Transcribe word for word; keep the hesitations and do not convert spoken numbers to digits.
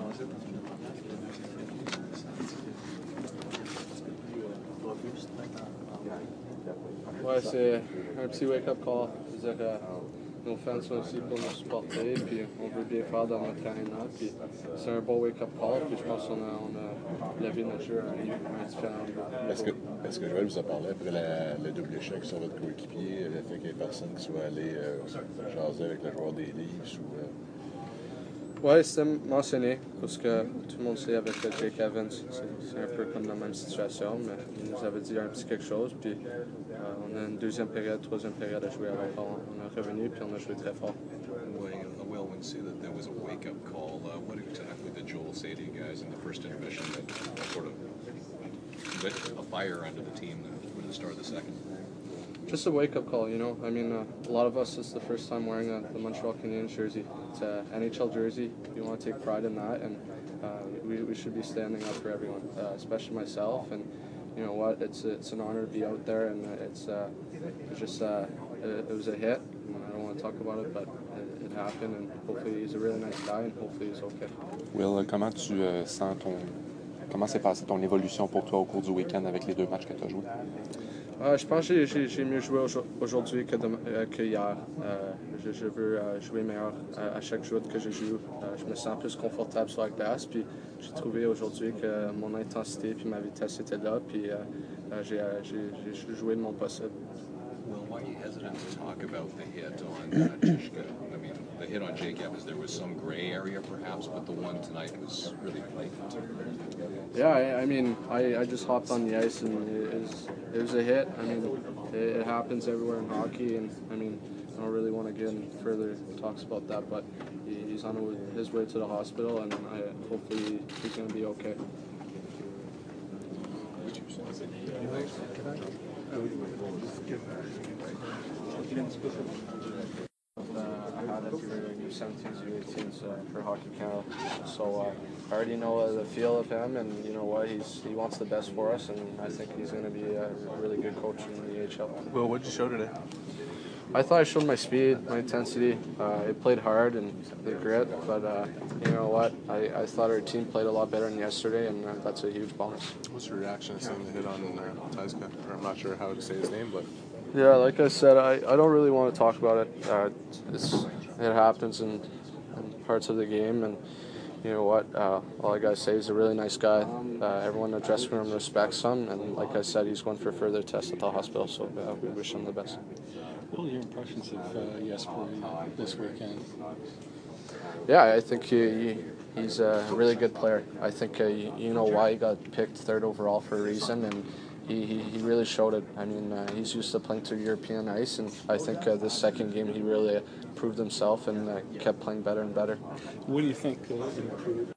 Ouais, c'est un petit wake-up call. Je veux dire, euh, nos fans sont ici pour nous supporter, puis on veut bien faire dans notre arena, puis c'est un bon wake-up call, puis je pense qu'on a, on a levé notre jeu à un différent niveau. Est-ce que, est-ce que Joël vous a parlé après la, le double échec sur votre coéquipier, le fait qu'il y ait personne qui soit allé euh, jaser avec le joueur des Leafs ou... Euh... Oui, c'était mentionné, parce que tout le monde sait avec Jake Evans, c'est un peu comme la même situation, mais il nous avait dit un petit quelque chose, puis euh, on a une deuxième période, troisième période à jouer avec, on, on est revenu, puis on a joué très fort. Well, well, when you say that there was a wake-up call, uh, what exactly did Joel say to you guys in the first intermission that sort of lit a fire under the team at the start of the second? Just a wake-up call, you know. I mean, uh, a lot of us, it's the first time wearing a, the Montreal Canadiens jersey. It's an N H L jersey. We want to take pride in that, and uh, we, we should be standing up for everyone, uh, especially myself. And you know what? It's it's an honor to be out there, and it's uh, it's just uh, it, it was a hit. I don't want to talk about it, but it, it happened, and hopefully he's a really nice guy, and hopefully he's okay. Will, comment tu euh, sens ton comment s'est passée ton évolution pour toi au cours du week-end avec les deux matchs que tu as joués? Euh, je pense que j'ai mieux joué aujourd'hui que, euh, que hier. Euh, je, je veux euh, jouer meilleur à, à chaque jour que je joue. Euh, je me sens plus confortable sur la glace. Puis j'ai trouvé aujourd'hui que mon intensité et ma vitesse étaient là. Puis euh, euh, j'ai joué de mon possible. Well, why are you hesitant to talk about the hit on uh, Chishka? I mean, the hit on Jake Evans, there was some gray area perhaps, but the one tonight was really blatant. Yeah, I, I mean, I, I just hopped on the ice and it was, it was a hit. I mean, it, it happens everywhere in hockey, and I mean, I don't really want to get in further talks about that, but he, he's on his way to the hospital, and I, hopefully he's going to be okay. Uh, I had it for U seventeens, U eighteens uh, for Hockey Canada, so uh, I already know uh, the feel of him, and you know what, he's he wants the best for us, and I think he's going to be a really good coach in the A H L. Well, what did you show today? I thought I showed my speed, my intensity. Uh, I played hard and the grit, but uh, you know what? I, I thought our team played a lot better than yesterday, and uh, that's a huge bonus. What's your reaction to seeing the hit on uh, Taiska? Or I'm not sure how to say his name, but... Yeah, like I said, I, I don't really want to talk about it. Uh, it's, it happens in, in parts of the game, and you know what? Uh, all I got to say is he's a really nice guy. Uh, everyone in the dressing room respects him, and like I said, he's going for further tests at the hospital, so uh, we wish him the best. What were your impressions of uh, Jesper this weekend? Yeah, I think he, he, he's a really good player. I think uh, you, you know why he got picked third overall for a reason, and he, he, he really showed it. I mean, uh, he's used to playing through European ice, and I think uh, this second game he really proved himself and uh, kept playing better and better. What do you think uh, improved?